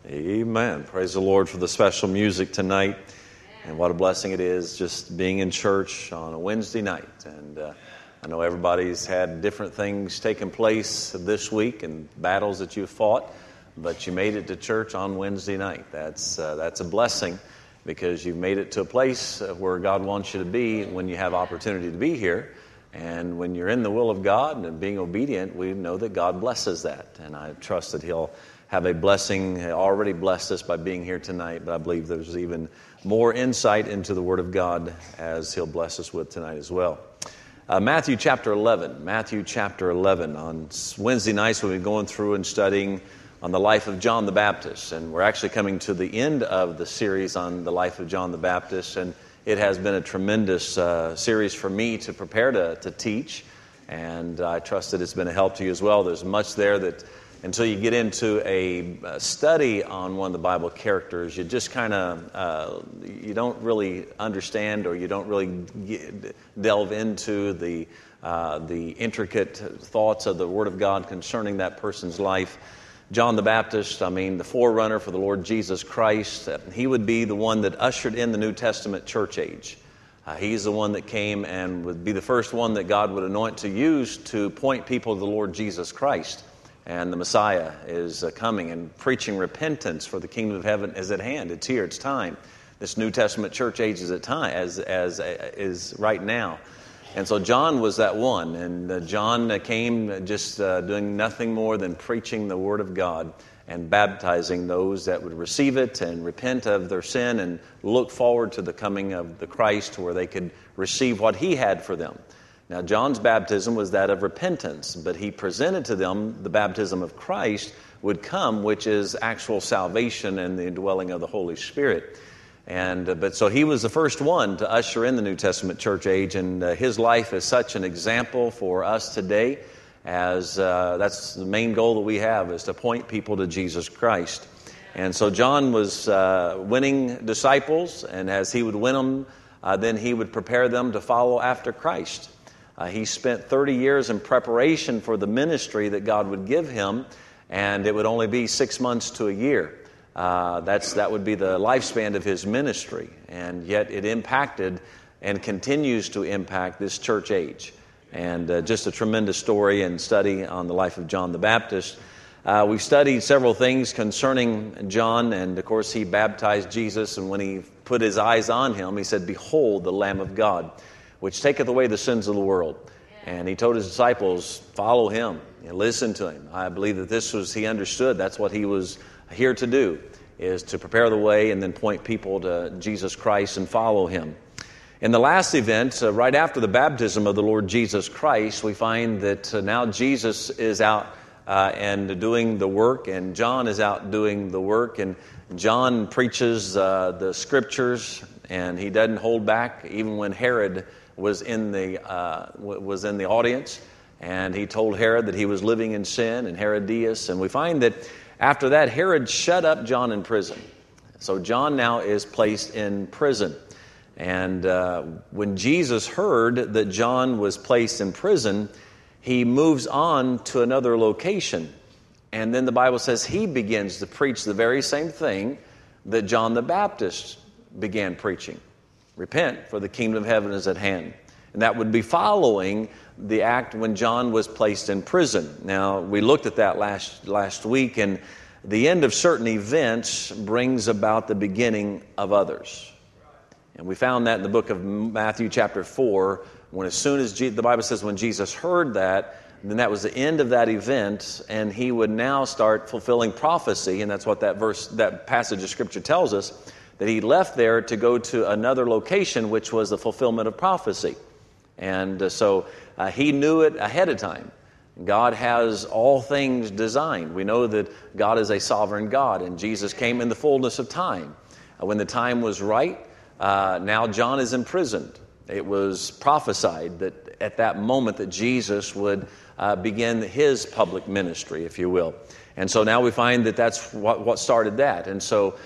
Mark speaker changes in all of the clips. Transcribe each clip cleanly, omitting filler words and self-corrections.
Speaker 1: Amen. Praise the Lord for the special music tonight. And what a blessing it is just being in church on a Wednesday night. And I know everybody's had different things taking place this week and battles that you've fought, but you made it to church on Wednesday night. That's a blessing because you've made it to a place where God wants you to be when you have opportunity to be here. And when you're in the will of God and being obedient, we know that God blesses that. And I trust that He'll have a blessing. He already blessed us by being here tonight, but I believe there's even more insight into the Word of God as He'll bless us with tonight as well. Matthew chapter 11. Matthew chapter 11. On Wednesday nights we've been going through and studying on the life of John the Baptist. And we're actually coming to the end of the series on the life of John the Baptist. And it has been a tremendous series for me to prepare to teach. And I trust that it's been a help to you as well. There's much there that until you get into a study on one of the Bible characters, you just kind of, you don't really understand or you don't really delve into the intricate thoughts of the Word of God concerning that person's life. John the Baptist, the forerunner for the Lord Jesus Christ, he would be the one that ushered in the New Testament church age. He's the one that came and would be the first one that God would anoint to use to point people to the Lord Jesus Christ. And the Messiah is coming and preaching repentance for the kingdom of heaven is at hand. It's here. It's time. This New Testament church age is at time, as is right now. And so John was that one. And John came just doing nothing more than preaching the Word of God and baptizing those that would receive it and repent of their sin and look forward to the coming of the Christ where they could receive what He had for them. Now, John's baptism was that of repentance, but he presented to them the baptism of Christ would come, which is actual salvation and the indwelling of the Holy Spirit. But so he was the first one to usher in the New Testament church age, and his life is such an example for us today, as that's the main goal that we have, is to point people to Jesus Christ. And so John was winning disciples, and as he would win them, then he would prepare them to follow after Christ. He spent 30 years in preparation for the ministry that God would give him, and it would only be 6 months to a year. That would be the lifespan of his ministry, and yet it impacted and continues to impact this church age. And just a tremendous story and study on the life of John the Baptist. We've studied several things concerning John, and of course he baptized Jesus, and when he put his eyes on him, he said, "Behold, the Lamb of God, which taketh away the sins of the world." And he told his disciples, follow him and listen to him. I believe that he understood that's what he was here to do, is to prepare the way and then point people to Jesus Christ and follow him. In the last event, right after the baptism of the Lord Jesus Christ, we find that now Jesus is out and doing the work, and John is out doing the work, and John preaches the Scriptures, and he doesn't hold back even when Herod was in the audience, and he told Herod that he was living in sin, and Herodias, and we find that after that Herod shut up John in prison. So John now is placed in prison, and when Jesus heard that John was placed in prison, he moves on to another location, and then the Bible says he begins to preach the very same thing that John the Baptist began preaching. Repent, for the kingdom of heaven is at hand. And that would be following the act when John was placed in prison. Now, we looked at that last week, and the end of certain events brings about the beginning of others. And we found that in the book of Matthew chapter 4, when as soon as the Bible says when Jesus heard that, then that was the end of that event, and he would now start fulfilling prophecy, and that's what that passage of Scripture tells us, that he left there to go to another location, which was the fulfillment of prophecy. And so he knew it ahead of time. God has all things designed. We know that God is a sovereign God, and Jesus came in the fullness of time. When the time was right, now John is imprisoned. It was prophesied that at that moment that Jesus would begin his public ministry, if you will. And so now we find that that's what started that. And so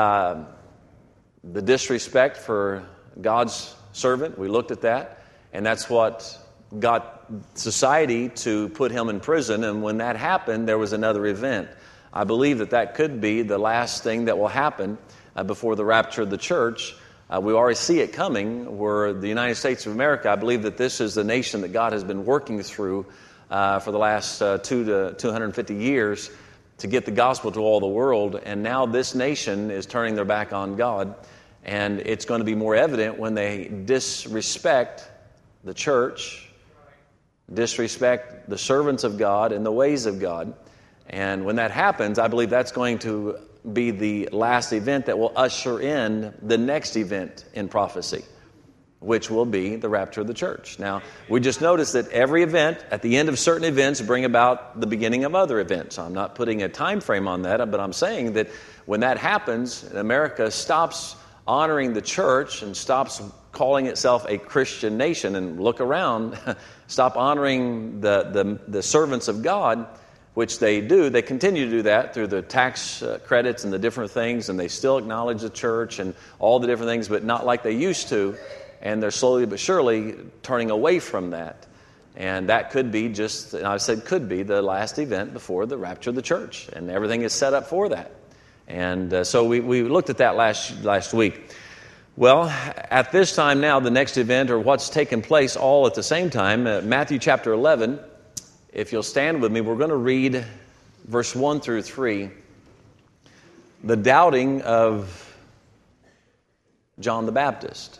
Speaker 1: the disrespect for God's servant, we looked at that, and that's what got society to put him in prison. And when that happened, there was another event. I believe that could be the last thing that will happen before the rapture of the church. We already see it coming, where the United States of America, I believe that this is the nation that God has been working through for the last 250 years to get the gospel to all the world. And now this nation is turning their back on God. And it's going to be more evident when they disrespect the church, disrespect the servants of God and the ways of God. And when that happens, I believe that's going to be the last event that will usher in the next event in prophecy, which will be the rapture of the church. Now, we just noticed that every event, at the end of certain events, bring about the beginning of other events. I'm not putting a time frame on that, but I'm saying that when that happens, America stops honoring the church and stops calling itself a Christian nation, and look around, stop honoring the servants of God, which they do. They continue to do that through the tax credits and the different things, and they still acknowledge the church and all the different things, but not like they used to. And they're slowly but surely turning away from that. And that could be and I said could be, the last event before the rapture of the church. And everything is set up for that. And so we looked at that last week. Well, at this time now, the next event, or what's taken place all at the same time, Matthew chapter 11, if you'll stand with me, we're going to read verse 1 through 3. The doubting of John the Baptist.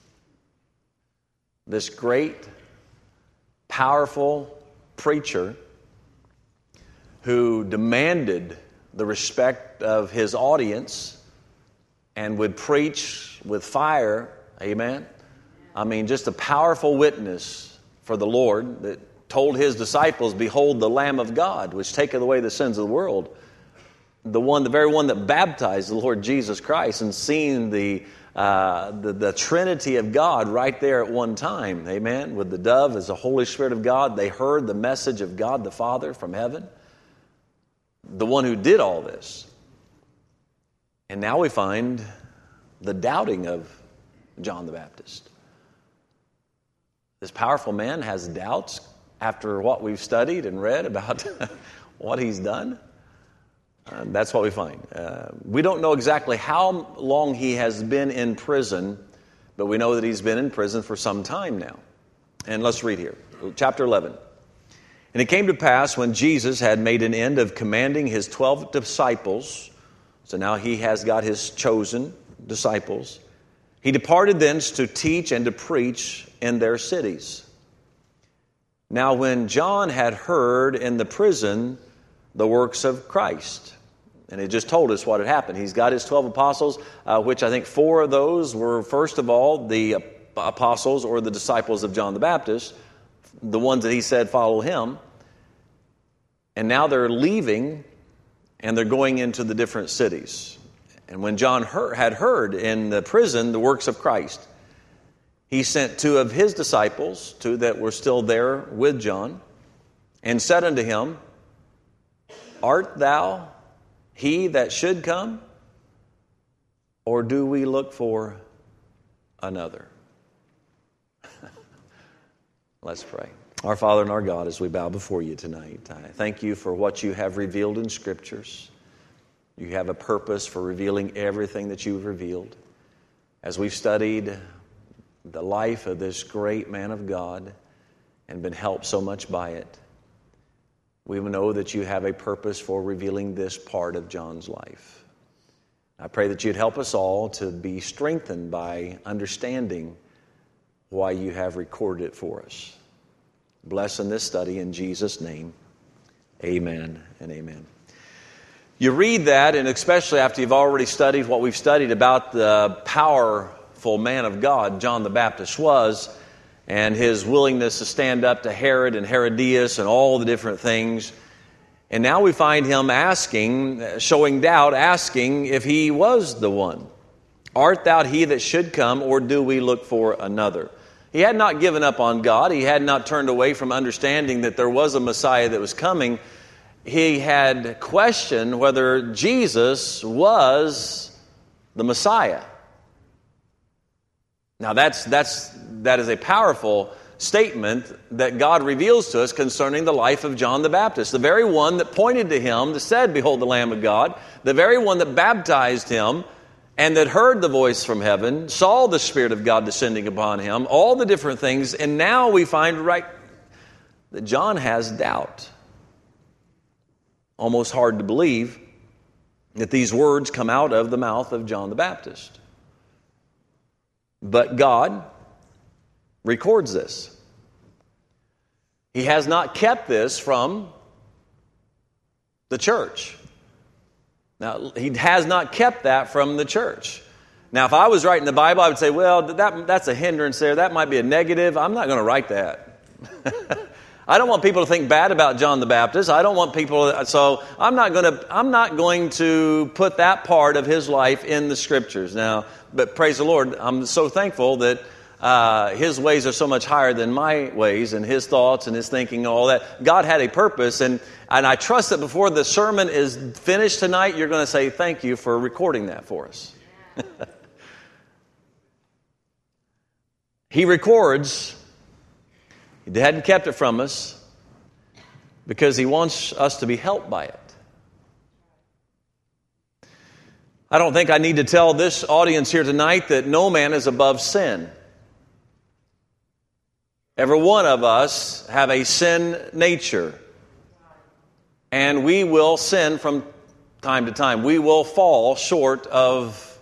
Speaker 1: This great, powerful preacher who demanded the respect of his audience and would preach with fire, amen? I mean, just a powerful witness for the Lord that told his disciples, "Behold the Lamb of God, which taketh away the sins of the world." The very one that baptized the Lord Jesus Christ, and seeing the Trinity of God right there at one time, amen, with the dove as the Holy Spirit of God. They heard the message of God the Father from heaven, the one who did all this. And now we find the doubting of John the Baptist. This powerful man has doubts after what we've studied and read about what he's done. That's what we find. We don't know exactly how long he has been in prison, but we know that he's been in prison for some time now. And let's read here, chapter 11. And it came to pass when Jesus had made an end of commanding his 12 disciples, so now he has got his chosen disciples, he departed thence to teach and to preach in their cities. Now when John had heard in the prison the works of Christ, and it just told us what had happened. He's got his 12 apostles, which I think 4 of those were, first of all, the apostles or the disciples of John the Baptist, the ones that he said follow him. And now they're leaving, and they're going into the different cities. And when John had heard in the prison the works of Christ, he sent 2 of his disciples, 2 that were still there with John, and said unto him, Art thou he that should come, or do we look for another? Let's pray. Our Father and our God, as we bow before you tonight, I thank you for what you have revealed in Scriptures. You have a purpose for revealing everything that you've revealed. As we've studied the life of this great man of God and been helped so much by it, we know that you have a purpose for revealing this part of John's life. I pray that you'd help us all to be strengthened by understanding why you have recorded it for us. Bless in this study in Jesus' name. Amen and amen. You read that, and especially after you've already studied what we've studied about the powerful man of God John the Baptist was, and his willingness to stand up to Herod and Herodias and all the different things. And now we find him showing doubt, asking if he was the one. Art thou he that should come, or do we look for another? He had not given up on God. He had not turned away from understanding that there was a Messiah that was coming. He had questioned whether Jesus was the Messiah. Now that is a powerful statement that God reveals to us concerning the life of John the Baptist. The very one that pointed to him, that said, "Behold the Lamb of God." The very one that baptized him and that heard the voice from heaven, saw the Spirit of God descending upon him, all the different things. And now we find that John has doubt. Almost hard to believe that these words come out of the mouth of John the Baptist. But God records this. He has not kept this from the church. Now, He has not kept that from the church. Now, if I was writing the Bible, I would say, well, that's a hindrance there. That might be a negative. I'm not going to write that. I don't want people to think bad about John the Baptist. I don't want people, so I'm not going to put that part of his life in the Scriptures. Now, but praise the Lord, I'm so thankful that his ways are so much higher than my ways, and his thoughts and his thinking and all that. God had a purpose, and I trust that before the sermon is finished tonight, you're going to say thank you for recording that for us. He records. He hadn't kept it from us because He wants us to be helped by it. I don't think I need to tell this audience here tonight that no man is above sin. Every one of us have a sin nature. And we will sin from time to time. We will fall short of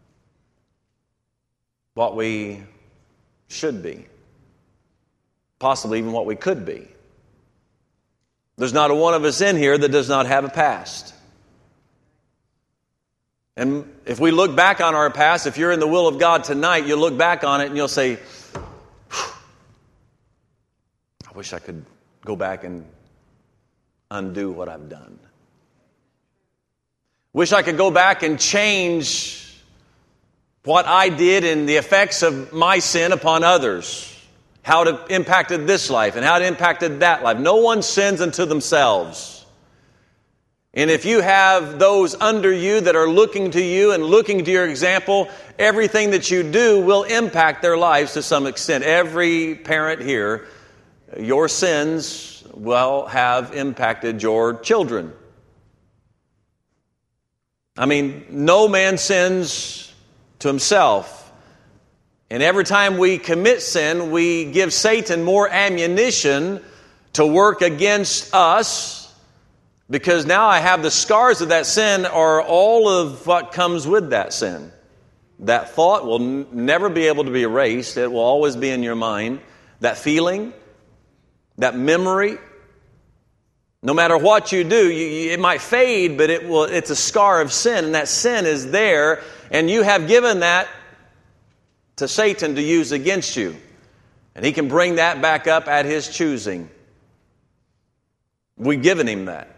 Speaker 1: what we should be. Possibly even what we could be. There's not a one of us in here that does not have a past. And if we look back on our past, if you're in the will of God tonight, you'll look back on it and you'll say, I wish I could go back and undo what I've done. Wish I could go back and change what I did and the effects of my sin upon others. How it impacted this life and how it impacted that life. No one sins unto themselves. And if you have those under you that are looking to you and looking to your example, everything that you do will impact their lives to some extent. Every parent here, your sins will have impacted your children. I mean, no man sins to himself. And every time we commit sin, we give Satan more ammunition to work against us, because now I have the scars of that sin are all of what comes with that sin. That thought will never be able to be erased. It will always be in your mind. That feeling, that memory, no matter what you do, it might fade, but it's a scar of sin, and that sin is there, and you have given that to Satan to use against you. And he can bring that back up at his choosing. We've given him that.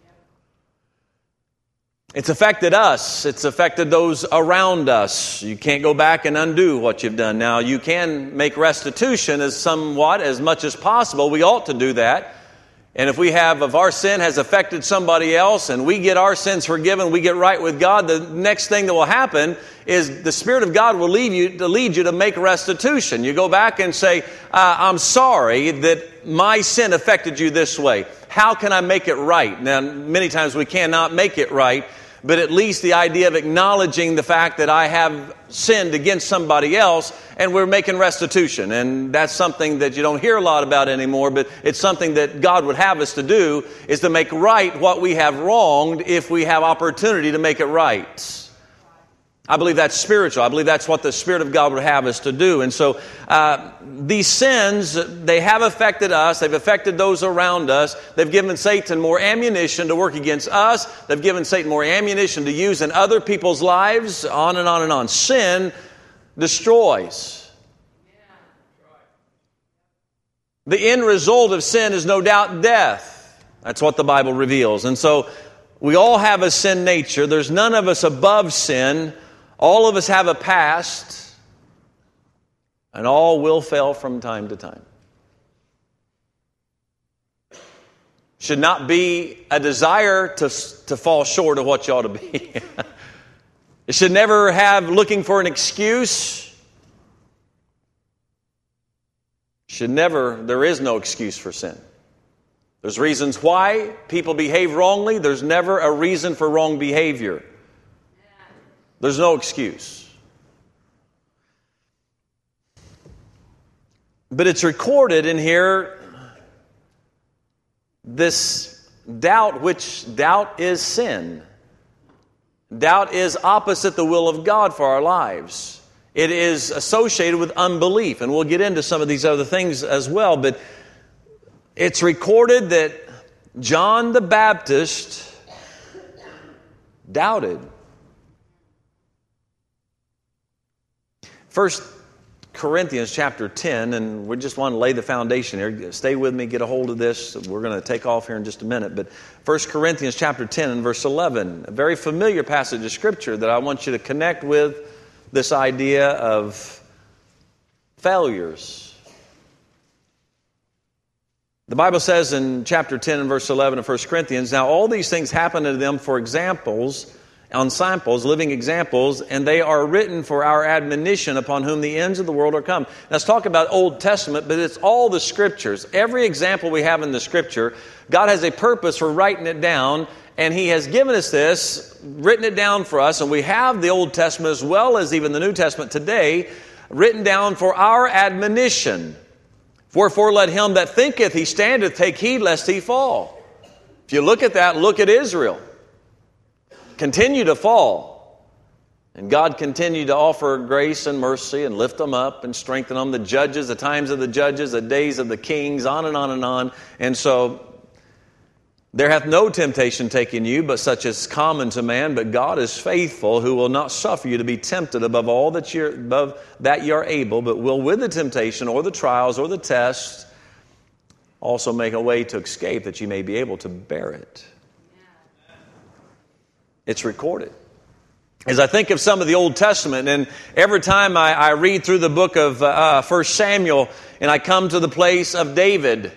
Speaker 1: It's affected us. It's affected those around us. You can't go back and undo what you've done. Now, you can make restitution as much as possible. We ought to do that. And if our sin has affected somebody else and we get our sins forgiven, we get right with God, the next thing that will happen is the Spirit of God will lead you to make restitution. You go back and say, I'm sorry that my sin affected you this way. How can I make it right? Now, many times we cannot make it right, but at least the idea of acknowledging the fact that I have sinned against somebody else and we're making restitution. And that's something that you don't hear a lot about anymore, but it's something that God would have us to do, is to make right what we have wronged if we have opportunity to make it right. I believe that's spiritual. I believe that's what the Spirit of God would have us to do. And so these sins, they have affected us. They've affected those around us. They've given Satan more ammunition to work against us. They've given Satan more ammunition to use in other people's lives, on and on and on. Sin destroys. The end result of sin is no doubt death. That's what the Bible reveals. And so we all have a sin nature. There's none of us above sin. All of us have a past, and all will fail from time to time. Should not be a desire to fall short of what you ought to be. It should never have looking for an excuse. There is no excuse for sin. There's reasons why people behave wrongly. There's never a reason for wrong behavior. There's no excuse. But it's recorded in here, this doubt, which doubt is sin. Doubt is opposite the will of God for our lives. It is associated with unbelief, and we'll get into some of these other things as well, but it's recorded that John the Baptist doubted. 1 Corinthians chapter 10, and we just want to lay the foundation here. Stay with me, get a hold of this. We're going to take off here in just a minute. But 1 Corinthians chapter 10 and verse 11, a very familiar passage of Scripture that I want you to connect with this idea of failures. The Bible says in chapter 10 and verse 11 of 1 Corinthians, now all these things happen to them for examples, on samples, living examples, and they are written for our admonition upon whom the ends of the world are come. Now, let's talk about Old Testament, but it's all the Scriptures. Every example we have in the Scripture, God has a purpose for writing it down, and He has given us this, written it down for us, and we have the Old Testament as well as even the New Testament today, written down for our admonition. Wherefore let him that thinketh he standeth take heed lest he fall. If you look at that, look at Israel. Continue to fall. And God continued to offer grace and mercy and lift them up and strengthen them. The judges, the times of the judges, the days of the kings, on and on and on. And so, there hath no temptation taken you, but such as common to man. But God is faithful, who will not suffer you to be tempted above all that you're able, but will with the temptation or the trials or the tests also make a way to escape, that you may be able to bear it. It's recorded. As I think of some of the Old Testament, and every time I read through the book of 1 Samuel, and I come to the place of David,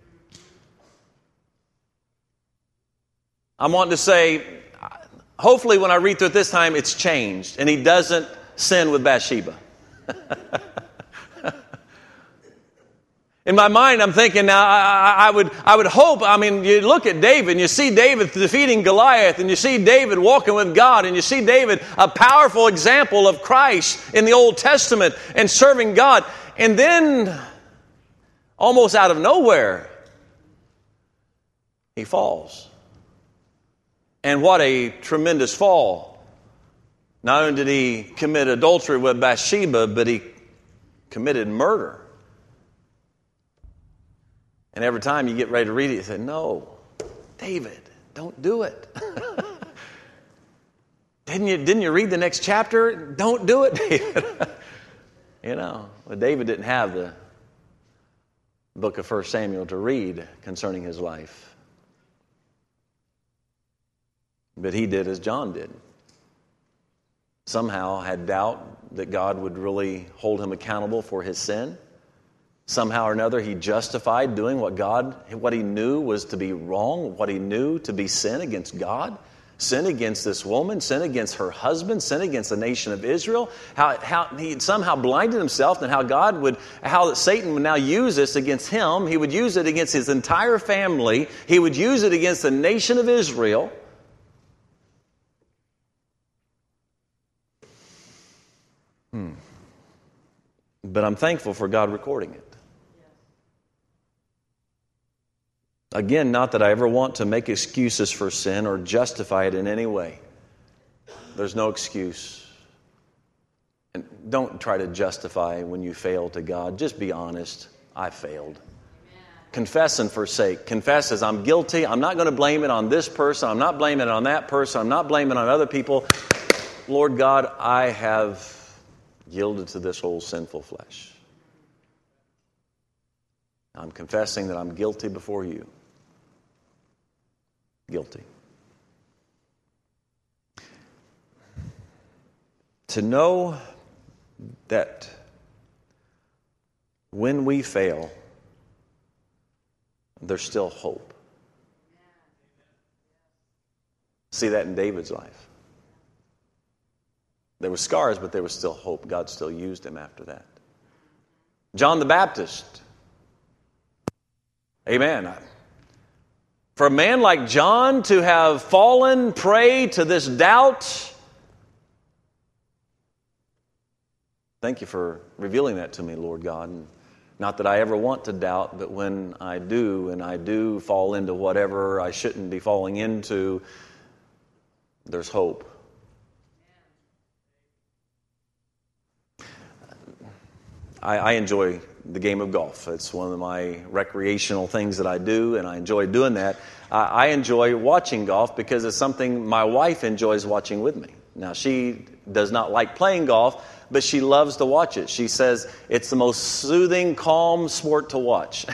Speaker 1: I'm wanting to say, hopefully when I read through it this time, it's changed, and he doesn't sin with Bathsheba. In my mind, I'm thinking now, I would hope, you look at David, and you see David defeating Goliath, and you see David walking with God, and you see David, a powerful example of Christ in the Old Testament and serving God. And then, almost out of nowhere, he falls. And what a tremendous fall. Not only did he commit adultery with Bathsheba, but he committed murder. And every time you get ready to read it, you say, no, David, don't do it. Didn't you read the next chapter? Don't do it, David. Well, David didn't have the book of 1 Samuel to read concerning his life. But he did as John did. Somehow had doubt that God would really hold him accountable for his sin. Somehow or another, he justified doing what he knew was to be wrong, what he knew to be sin against God, sin against this woman, sin against her husband, sin against the nation of Israel. How he somehow blinded himself, and how Satan would now use this against him. He would use it against his entire family. He would use it against the nation of Israel. But I'm thankful for God recording it. Again, not that I ever want to make excuses for sin or justify it in any way. There's no excuse. And don't try to justify when you fail to God. Just be honest. I failed. Amen. Confess and forsake. Confess as I'm guilty. I'm not going to blame it on this person. I'm not blaming it on that person. I'm not blaming it on other people. Lord God, I have yielded to this whole sinful flesh. I'm confessing that I'm guilty before you. Guilty. To know that when we fail, there's still hope. See that in David's life. There were scars, but there was still hope. God still used him after that. John the Baptist Amen. For a man like John to have fallen prey to this doubt, thank you for revealing that to me, Lord God. And not that I ever want to doubt, but when I do, and I do fall into whatever I shouldn't be falling into, there's hope. I enjoy the game of golf. It's one of my recreational things that I do, and I enjoy doing that. I enjoy watching golf because it's something my wife enjoys watching with me. Now, she does not like playing golf, but she loves to watch it. She says it's the most soothing, calm sport to watch.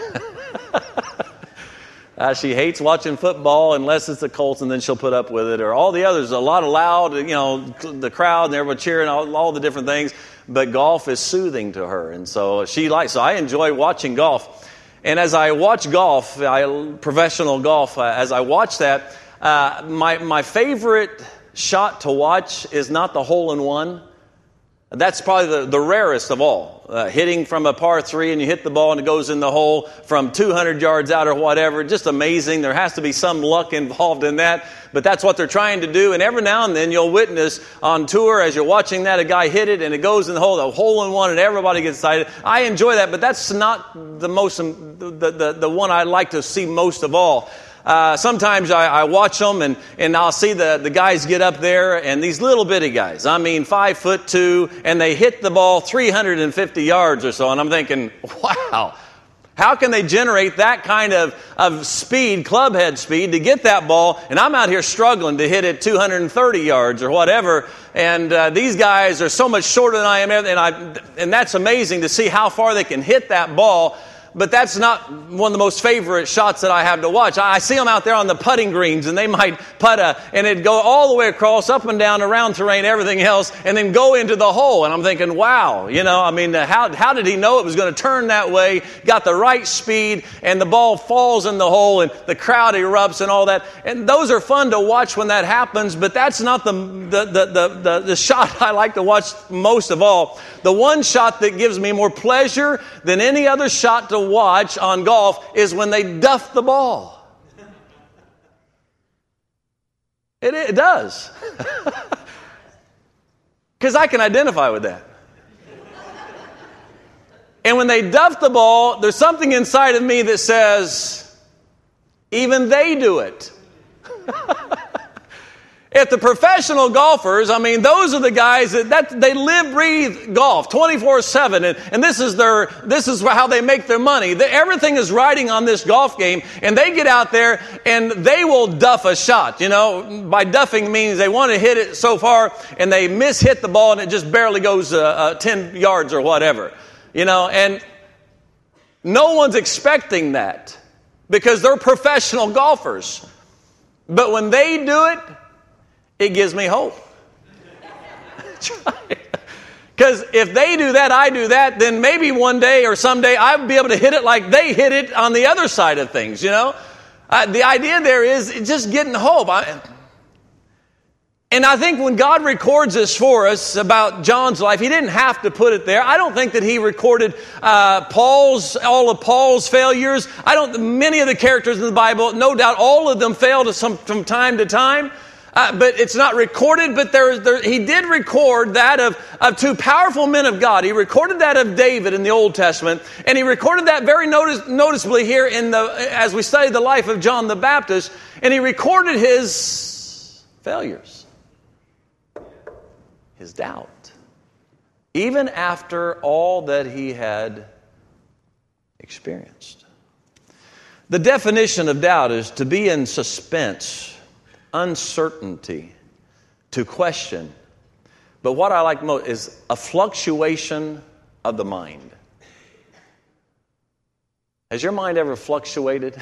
Speaker 1: She hates watching football unless it's the Colts, and then she'll put up with it. Or all the others, a lot of loud, the crowd and everyone cheering, all the different things. But golf is soothing to her, and so So I enjoy watching golf. And as I watch golf, professional golf, as I watch that, my favorite shot to watch is not the hole-in-one. That's probably the rarest of all. Hitting from a par 3 and you hit the ball and it goes in the hole from 200 yards out or whatever. Just amazing. There has to be some luck involved in that. But that's what they're trying to do. And every now and then you'll witness on tour as you're watching that, a guy hit it and it goes in the hole-in-one, and everybody gets excited. I enjoy that, but that's not the one I like to see most of all. Sometimes I watch them and I'll see the guys get up there, and these little bitty guys, 5'2", and they hit the ball 350 yards or so, and I'm thinking, wow, how can they generate that kind of speed, club head speed, to get that ball? And I'm out here struggling to hit it 230 yards or whatever, and these guys are so much shorter than I am, and that's amazing to see how far they can hit that ball. But that's not one of the most favorite shots that I have to watch. I see them out there on the putting greens, and they might putt and it'd go all the way across, up and down, around terrain, everything else, and then go into the hole. And I'm thinking, wow, how did he know it was going to turn that way? Got the right speed, and the ball falls in the hole, and the crowd erupts and all that. And those are fun to watch when that happens, but that's not the shot I like to watch most of all. The one shot that gives me more pleasure than any other shot to watch on golf is when they duff the ball. It does. Because I can identify with that. And when they duff the ball, there's something inside of me that says, even they do it. If the professional golfers, those are the guys that they live, breathe golf 24/7, and this is how they make their money. Everything is riding on this golf game, and they get out there and they will duff a shot. By duffing means they want to hit it so far, and they mishit the ball, and it just barely goes 10 yards or whatever. And no one's expecting that because they're professional golfers. But when they do it, it gives me hope. Because if they do that, I do that, then maybe one day or someday I'll be able to hit it like they hit it on the other side of things, The idea there is just getting hope. And I think when God records this for us about John's life, he didn't have to put it there. I don't think that he recorded all of Paul's failures. Many of the characters in the Bible, no doubt all of them failed from time to time. But it's not recorded, but he did record that of two powerful men of God. He recorded that of David in the Old Testament, and he recorded that very noticeably here as we study the life of John the Baptist, and he recorded his failures, his doubt, even after all that he had experienced. The definition of doubt is to be in suspense, uncertainty, to question. But what I like most is a fluctuation of the mind. Has your mind ever fluctuated?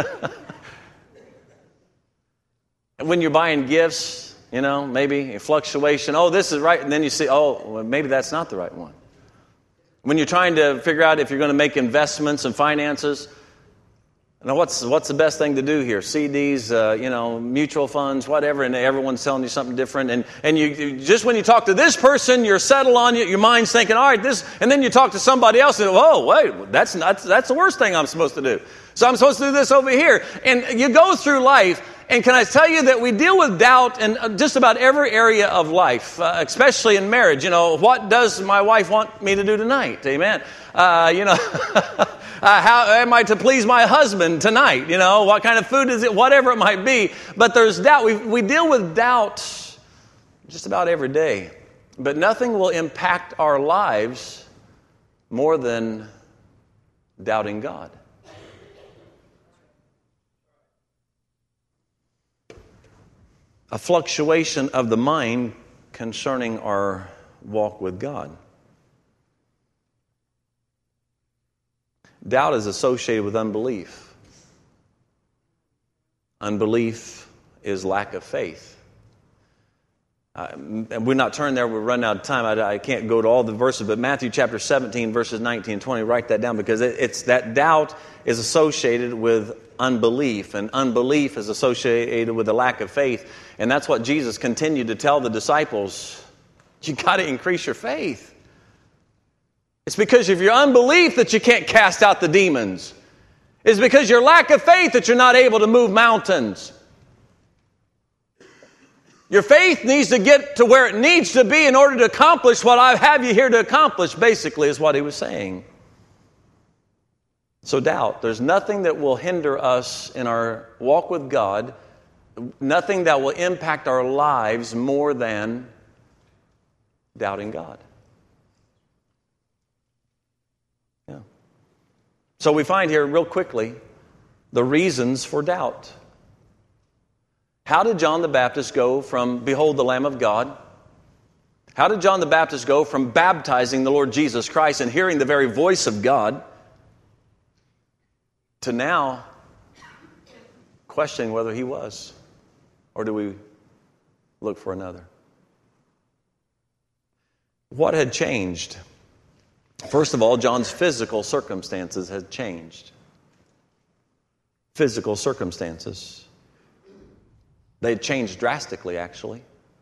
Speaker 1: When you're buying gifts, maybe a fluctuation. Oh, this is right. And then you see, maybe that's not the right one. When you're trying to figure out if you're going to make investments and finances, Now, what's the best thing to do here? CDs, mutual funds, whatever, and everyone's telling you something different. And you just when you talk to this person, you're settled on it. Your mind's thinking, all right, this, and then you talk to somebody else, and oh, wait, that's the worst thing I'm supposed to do. So I'm supposed to do this over here. And you go through life, and can I tell you that we deal with doubt in just about every area of life, especially in marriage. What does my wife want me to do tonight? Amen. How am I to please my husband tonight? What kind of food is it? Whatever it might be. But there's doubt. We deal with doubt just about every day. But nothing will impact our lives more than doubting God. A fluctuation of the mind concerning our walk with God. Doubt is associated with unbelief. Unbelief is lack of faith. And we're not turning there, we're running out of time. I can't go to all the verses, but Matthew chapter 17, verses 19 and 20, write that down, because it's that doubt is associated with unbelief, and unbelief is associated with a lack of faith. And that's what Jesus continued to tell the disciples. You got to increase your faith. It's because of your unbelief that you can't cast out the demons. It's because of your lack of faith that you're not able to move mountains. Your faith needs to get to where it needs to be in order to accomplish what I have you here to accomplish, basically, is what he was saying. So doubt. There's nothing that will hinder us in our walk with God, nothing that will impact our lives more than doubting God. Yeah. So we find here real quickly the reasons for doubt. How did John the Baptist go from, behold the Lamb of God? How did John the Baptist go from baptizing the Lord Jesus Christ and hearing the very voice of God to now questioning whether he was? Or do we look for another? What had changed? First of all, John's physical circumstances had changed. Physical circumstances. They had changed drastically, actually.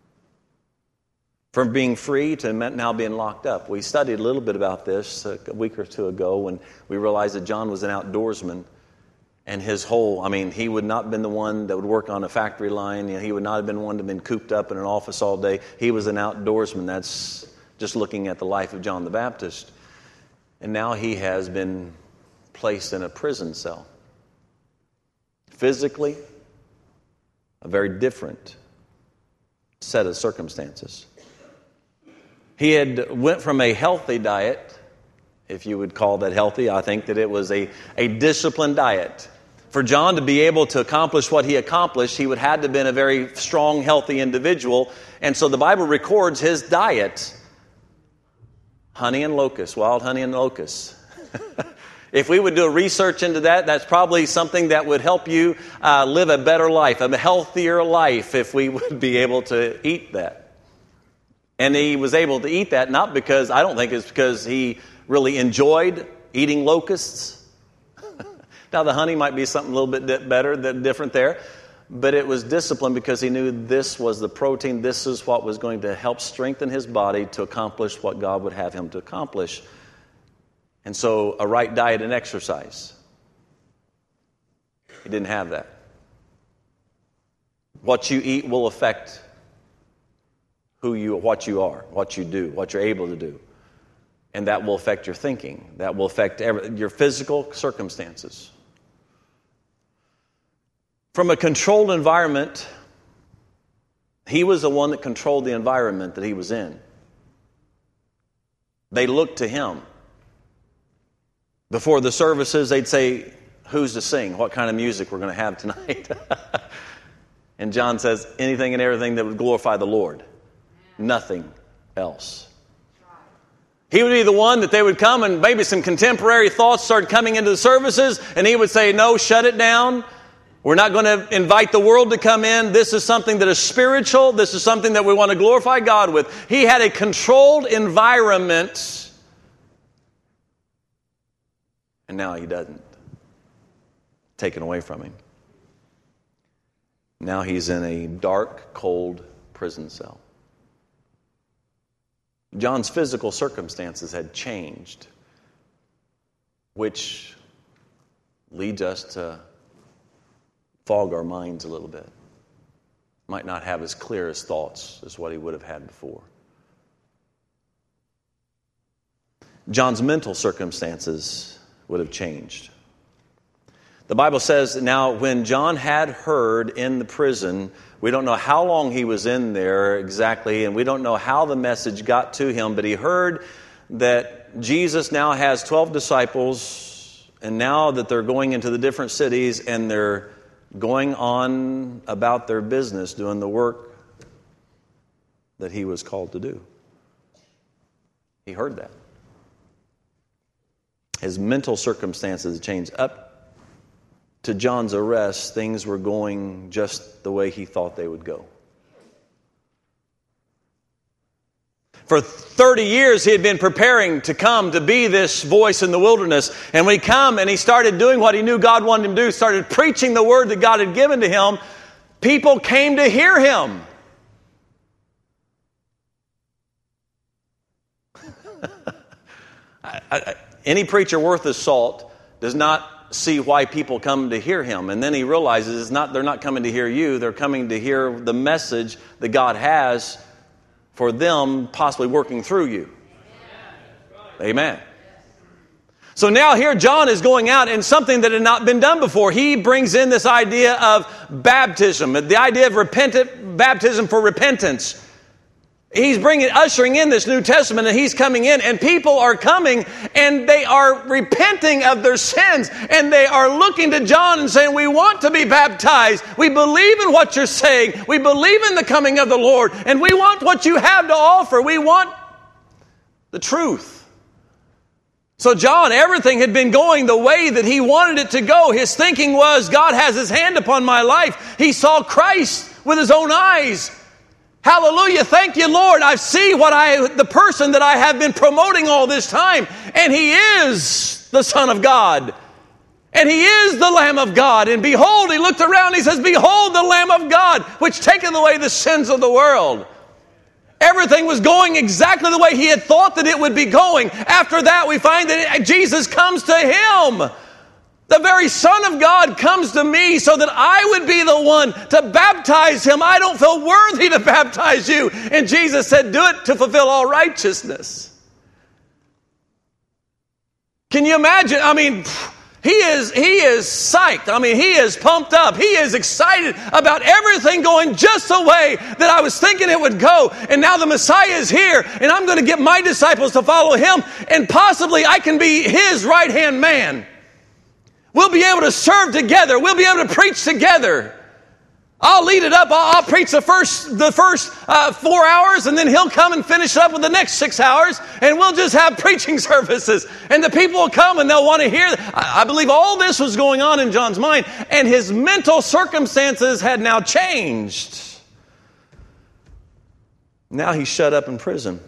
Speaker 1: From being free to now being locked up. We studied a little bit about this a week or two ago when we realized that John was an outdoorsman. And he would not have been the one that would work on a factory line. He would not have been one to have been cooped up in an office all day. He was an outdoorsman. That's just looking at the life of John the Baptist. And now he has been placed in a prison cell. Physically, a very different set of circumstances. He had went from a healthy diet, if you would call that healthy. I think that it was a disciplined diet. For John to be able to accomplish what he accomplished, he would have had to have been a very strong, healthy individual. And so the Bible records his diet. Honey and locusts, wild honey and locusts. If we would do a research into that, that's probably something that would help you live a better life, a healthier life, if we would be able to eat that. And he was able to eat that not because, I don't think it's because he really enjoyed eating locusts. Now the honey might be something a little bit better, different there. But it was discipline because he knew this was the protein, this is what was going to help strengthen his body to accomplish what God would have him to accomplish. And so a right diet and exercise. He didn't have that. What you eat will affect what you are, what you do, what you're able to do. And that will affect your thinking. That will affect your physical circumstances. From a controlled environment, he was the one that controlled the environment that he was in. They looked to him. Before the services, they'd say, who's to sing? What kind of music we're going to have tonight? And John says, anything and everything that would glorify the Lord. Nothing else. He would be the one that they would come and maybe some contemporary thoughts started coming into the services, and he would say, no, shut it down. We're not going to invite the world to come in. This is something that is spiritual. This is something that we want to glorify God with. He had a controlled environment, and now he doesn't. taken away from him. Now he's in a dark, cold prison cell. John's physical circumstances had changed, which leads us to fog our minds a little bit. Might not have as clear as thoughts as what he would have had before. John's mental circumstances would have changed. The Bible says, now when John had heard in the prison, we don't know how long he was in there exactly, and we don't know how the message got to him, but he heard that Jesus now has 12 disciples, and now that they're going into the different cities and they're going on about their business, doing the work that he was called to do. He heard that. His mental circumstances changed. Up to John's arrest, things were going just the way he thought they would go. For 30 years, he had been preparing to come to be this voice in the wilderness. And when he come and he started doing what he knew God wanted him to do, started preaching the word that God had given to him, people came to hear him. Any preacher worth his salt does not see why people come to hear him. And then he realizes they're not coming to hear you, they're coming to hear the message that God has for them, possibly working through you. Amen. So now here John is going out in something that had not been done before. He brings in this idea of baptism, the idea of baptism for repentance. He's ushering in this New Testament, and he's coming in, and people are coming, and they are repenting of their sins, and they are looking to John and saying, we want to be baptized. We believe in what you're saying. We believe in the coming of the Lord, and we want what you have to offer. We want the truth. So John, everything had been going the way that he wanted it to go. His thinking was, God has his hand upon my life. He saw Christ with his own eyes. Hallelujah. Thank you, Lord. I see the person that I have been promoting all this time. And he is the Son of God. And he is the Lamb of God. And behold, he looked around and he says, behold the Lamb of God, which taketh away the sins of the world. Everything was going exactly the way he had thought that it would be going. After that, we find that Jesus comes to him. The very Son of God comes to me so that I would be the one to baptize him. I don't feel worthy to baptize you. And Jesus said, do it to fulfill all righteousness. Can you imagine? I mean, he is psyched. I mean, he is pumped up. He is excited about everything going just the way that I was thinking it would go. And now the Messiah is here, and I'm going to get my disciples to follow him, and possibly I can be his right-hand man. We'll be able to serve together. We'll be able to preach together. I'll lead it up. I'll preach the first 4 hours, and then he'll come and finish it up with the next 6 hours, and we'll just have preaching services. And the people will come, and they'll want to hear. I believe all this was going on in John's mind, and his mental circumstances had now changed. Now he's shut up in prison.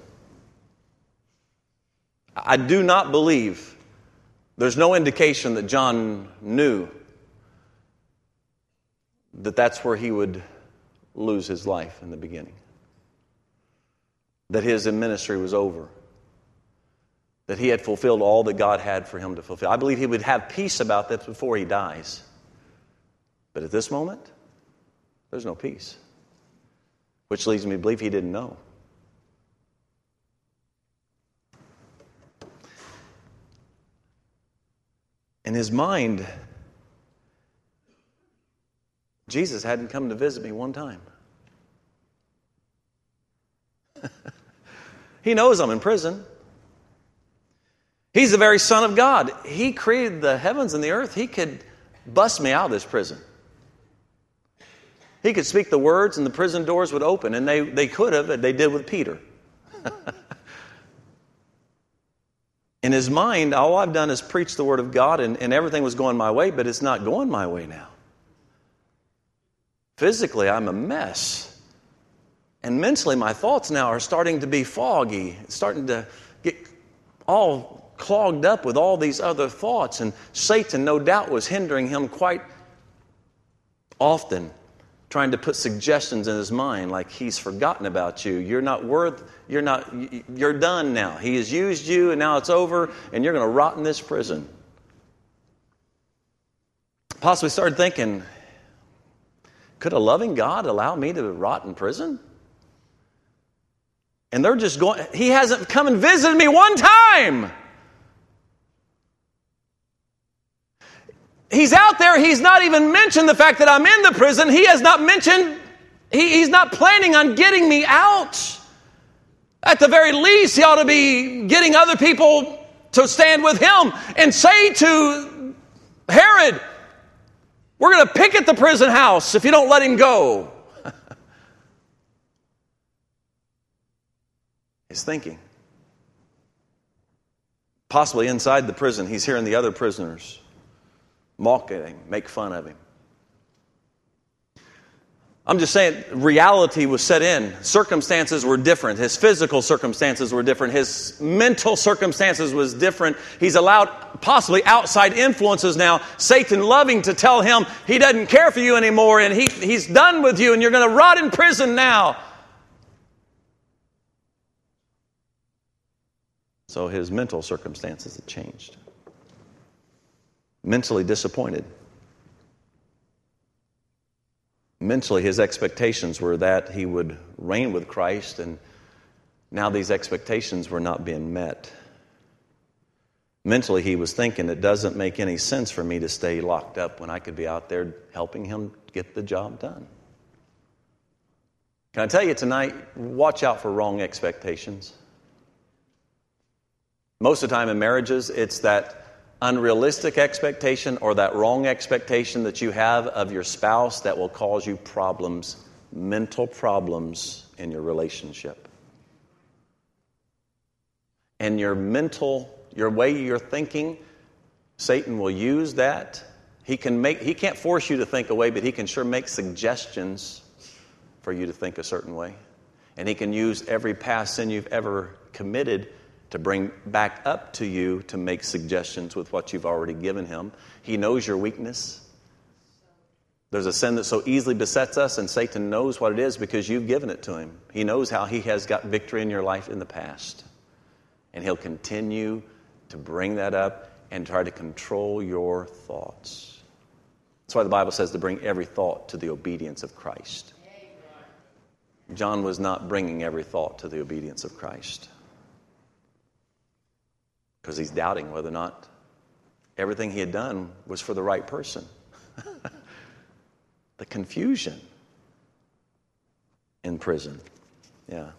Speaker 1: I do not believe, there's no indication that John knew that that's where he would lose his life in the beginning. That his ministry was over. That he had fulfilled all that God had for him to fulfill. I believe he would have peace about this before he dies. But at this moment, there's no peace. Which leads me to believe he didn't know. In his mind, Jesus hadn't come to visit me one time. He knows I'm in prison. He's the very Son of God. He created the heavens and the earth. He could bust me out of this prison. He could speak the words and the prison doors would open, and they could have, and they did with Peter. In his mind, all I've done is preach the Word of God, and everything was going my way, but it's not going my way now. Physically, I'm a mess. And mentally, my thoughts now are starting to be foggy. It's starting to get all clogged up with all these other thoughts. And Satan, no doubt, was hindering him quite often, trying to put suggestions in his mind like he's forgotten about you. You're done now. He has used you and now it's over and you're going to rot in this prison. Possibly started thinking, could a loving God allow me to rot in prison? And they're just going, he hasn't come and visited me one time. He's out there. He's not even mentioned the fact that I'm in the prison. He has not mentioned, he's not planning on getting me out. At the very least, he ought to be getting other people to stand with him and say to Herod, we're going to picket the prison house if you don't let him go. He's thinking. Possibly inside the prison, he's hearing the other prisoners mock at him, make fun of him. I'm just saying, reality was set in. Circumstances were different. His physical circumstances were different. His mental circumstances was different. He's allowed possibly outside influences now. Satan loving to tell him he doesn't care for you anymore and he's done with you and you're going to rot in prison now. So his mental circumstances had changed. Mentally disappointed. Mentally, his expectations were that he would reign with Christ, and now these expectations were not being met. Mentally, he was thinking, it doesn't make any sense for me to stay locked up when I could be out there helping him get the job done. Can I tell you tonight, watch out for wrong expectations. Most of the time in marriages, it's that unrealistic expectation or that wrong expectation that you have of your spouse that will cause you problems, mental problems in your relationship. And your way you're thinking, Satan will use that. He can't force you to think a way, but he can sure make suggestions for you to think a certain way. And he can use every past sin you've ever committed to bring back up to you to make suggestions with what you've already given him. He knows your weakness. There's a sin that so easily besets us, and Satan knows what it is because you've given it to him. He knows how he has got victory in your life in the past. And he'll continue to bring that up and try to control your thoughts. That's why the Bible says to bring every thought to the obedience of Christ. John was not bringing every thought to the obedience of Christ, because he's doubting whether or not everything he had done was for the right person. The confusion in prison. Yeah.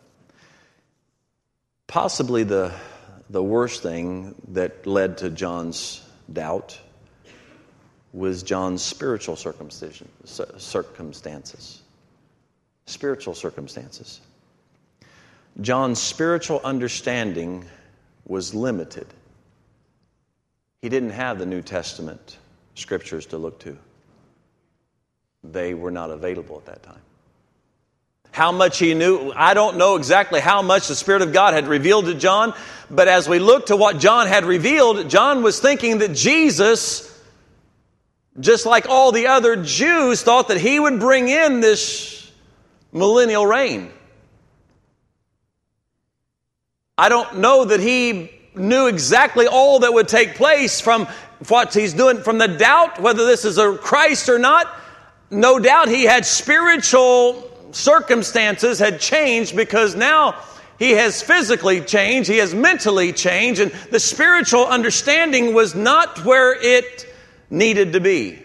Speaker 1: Possibly the worst thing that led to John's doubt was John's spiritual circumstances. Spiritual circumstances. John's spiritual understanding was limited. He didn't have the New Testament scriptures to look to. They were not available at that time. How much he knew, I don't know exactly how much the Spirit of God had revealed to John, but as we look to what John had revealed, John was thinking that Jesus, just like all the other Jews, thought that he would bring in this millennial reign. I don't know that he knew exactly all that would take place from what he's doing, from the doubt whether this is a Christ or not. No doubt he had spiritual circumstances had changed because now he has physically changed, he has mentally changed, and the spiritual understanding was not where it needed to be.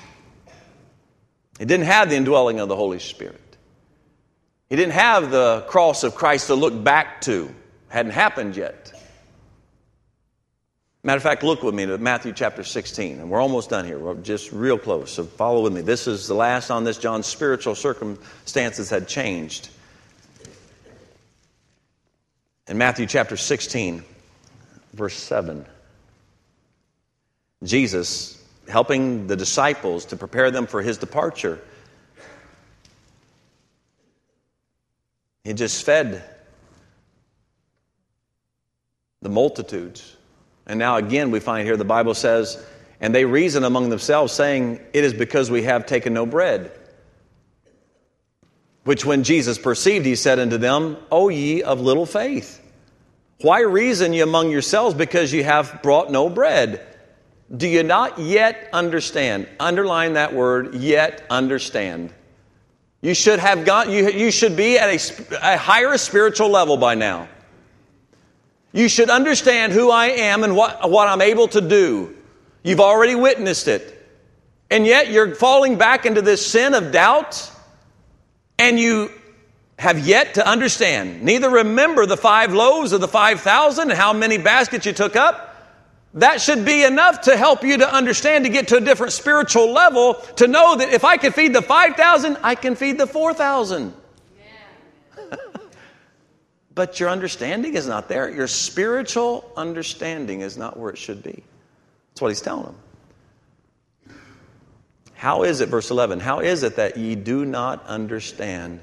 Speaker 1: He didn't have the indwelling of the Holy Spirit. He didn't have the cross of Christ to look back to. Hadn't happened yet. Matter of fact, look with me to Matthew chapter 16. And we're almost done here. We're just real close. So follow with me. This is the last on this. John's spiritual circumstances had changed. In Matthew chapter 16, verse 7. Jesus, helping the disciples to prepare them for his departure. He just fed the multitudes. And now again we find here the Bible says, and they reason among themselves, saying, it is because we have taken no bread. Which when Jesus perceived, he said unto them, O ye of little faith, why reason ye among yourselves because you have brought no bread? Do you not yet understand? Underline that word, yet understand. You should have you should be at a higher spiritual level by now. You should understand who I am and what I'm able to do. You've already witnessed it. And yet you're falling back into this sin of doubt, and you have yet to understand. Neither remember the 5 loaves of the 5,000 and how many baskets you took up. That should be enough to help you to understand, to get to a different spiritual level, to know that if I can feed the 5,000, I can feed the 4,000. Yeah. But your understanding is not there. Your spiritual understanding is not where it should be. That's what he's telling them. How is it, verse 11, how is it that ye do not understand?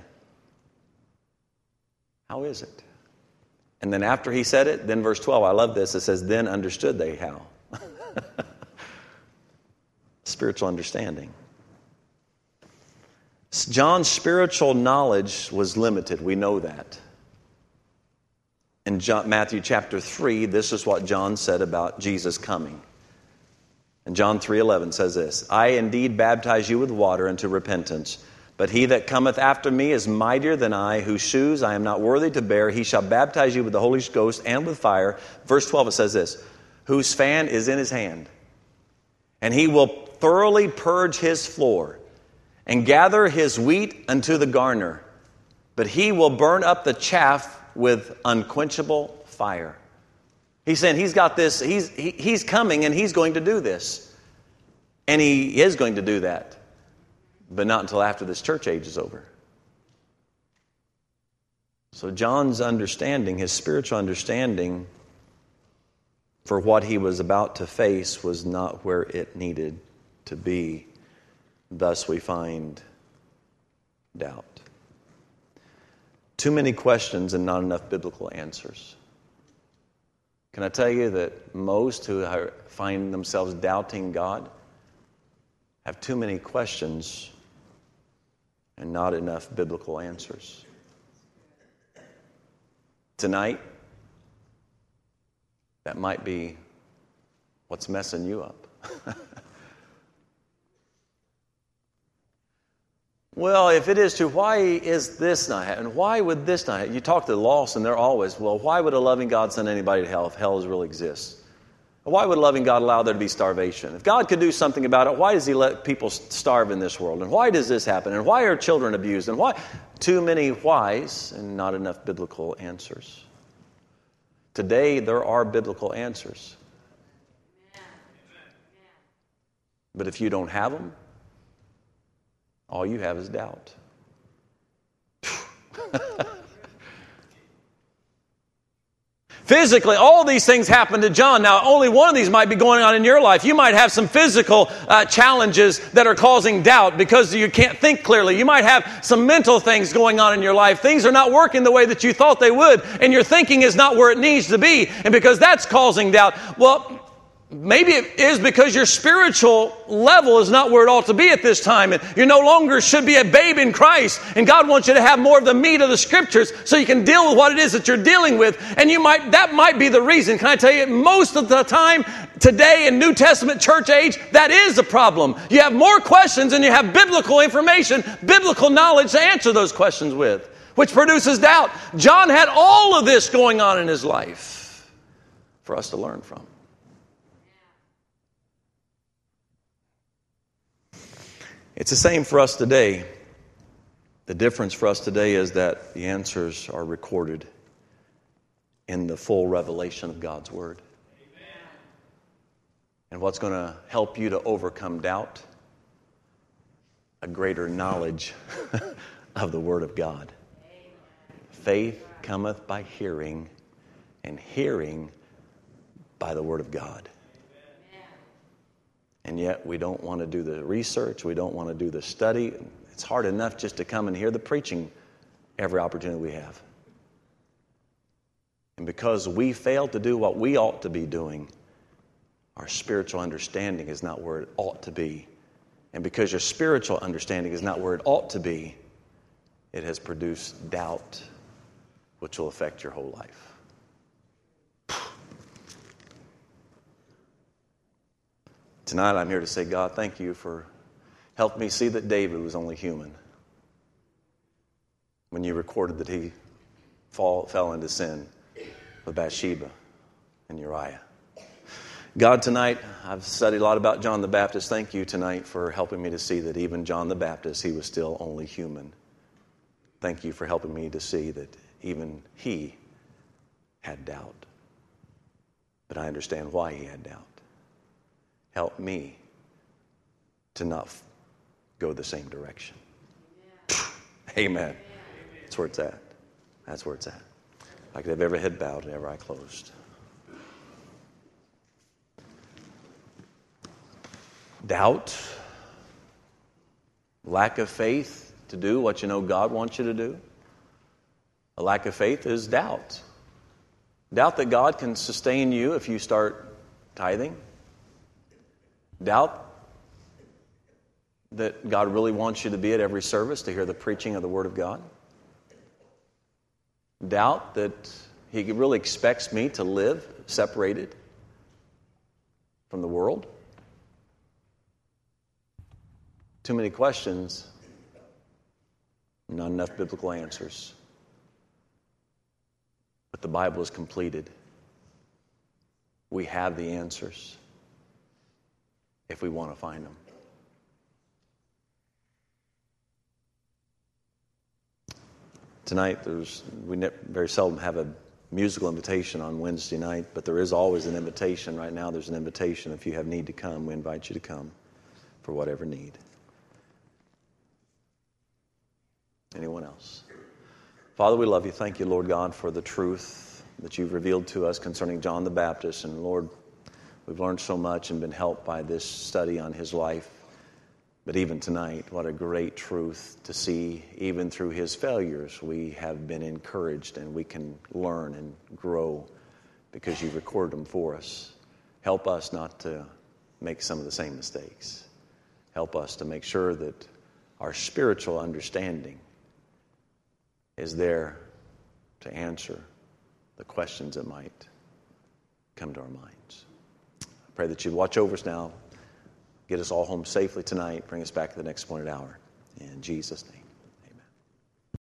Speaker 1: How is it? And then after he said it, then verse 12, I love this. It says, then understood they how. Spiritual understanding. John's spiritual knowledge was limited. We know that. In Matthew chapter 3, this is what John said about Jesus coming. And John 3:11 says this, I indeed baptize you with water unto repentance, but he that cometh after me is mightier than I, whose shoes I am not worthy to bear. He shall baptize you with the Holy Ghost and with fire. Verse 12, it says this, whose fan is in his hand, and he will thoroughly purge his floor, and gather his wheat unto the garner, but he will burn up the chaff with unquenchable fire. He's saying he's got this, he's coming and he's going to do this. And he is going to do that. But not until after this church age is over. So John's understanding, his spiritual understanding for what he was about to face was not where it needed to be. Thus we find doubt. Too many questions and not enough biblical answers. Can I tell you that most who find themselves doubting God have too many questions and not enough biblical answers? Tonight, that might be what's messing you up. Well, if it is true, why is this not happening? Why would this not happen? You talk to the lost and they're always, well, why would a loving God send anybody to hell if hell really exists? Why would a loving God allow there to be starvation? If God could do something about it, why does he let people starve in this world? And why does this happen? And why are children abused? And why? Too many whys and not enough biblical answers. Today, there are biblical answers. But if you don't have them, all you have is doubt. Physically, all these things happened to John. Now, only one of these might be going on in your life. You might have some physical challenges that are causing doubt because you can't think clearly. You might have some mental things going on in your life. Things are not working the way that you thought they would, and your thinking is not where it needs to be. And because that's causing doubt, well, maybe it is because your spiritual level is not where it ought to be at this time. And you no longer should be a babe in Christ. And God wants you to have more of the meat of the Scriptures so you can deal with what it is that you're dealing with. And that might be the reason. Can I tell you, most of the time today in New Testament church age, that is the problem. You have more questions than you have biblical information, biblical knowledge to answer those questions with, which produces doubt. John had all of this going on in his life for us to learn from. It's the same for us today. The difference for us today is that the answers are recorded in the full revelation of God's Word. Amen. And what's going to help you to overcome doubt? A greater knowledge of the Word of God. Amen. Faith cometh by hearing, and hearing by the Word of God. And yet we don't want to do the research. We don't want to do the study. It's hard enough just to come and hear the preaching every opportunity we have. And because we fail to do what we ought to be doing, our spiritual understanding is not where it ought to be. And because your spiritual understanding is not where it ought to be, it has produced doubt, which will affect your whole life. Tonight I'm here to say, God, thank you for helping me see that David was only human. When you recorded that he fell into sin with Bathsheba and Uriah. God, tonight, I've studied a lot about John the Baptist. Thank you tonight for helping me to see that even John the Baptist, he was still only human. Thank you for helping me to see that even he had doubt. But I understand why he had doubt. Help me to not go the same direction. Amen. That's where it's at. That's where it's at. I could have every head bowed and every eye closed. Doubt, lack of faith to do what you know God wants you to do. A lack of faith is doubt. Doubt that God can sustain you if you start tithing. Doubt that God really wants you to be at every service to hear the preaching of the Word of God. Doubt that He really expects me to live separated from the world. Too many questions, not enough biblical answers. But the Bible is completed. We have the answers if we want to find them. Tonight, we very seldom have a musical invitation on Wednesday night, but there is always an invitation. Right now, there's an invitation. If you have need to come, we invite you to come for whatever need. Anyone else? Father, we love you. Thank you, Lord God, for the truth that you've revealed to us concerning John the Baptist. And Lord, we've learned so much and been helped by this study on his life. But even tonight, what a great truth to see. Even through his failures, we have been encouraged and we can learn and grow because you've recorded them for us. Help us not to make some of the same mistakes. Help us to make sure that our spiritual understanding is there to answer the questions that might come to our minds. I pray that you watch over us now, get us all home safely tonight, bring us back at the next appointed hour. In Jesus' name.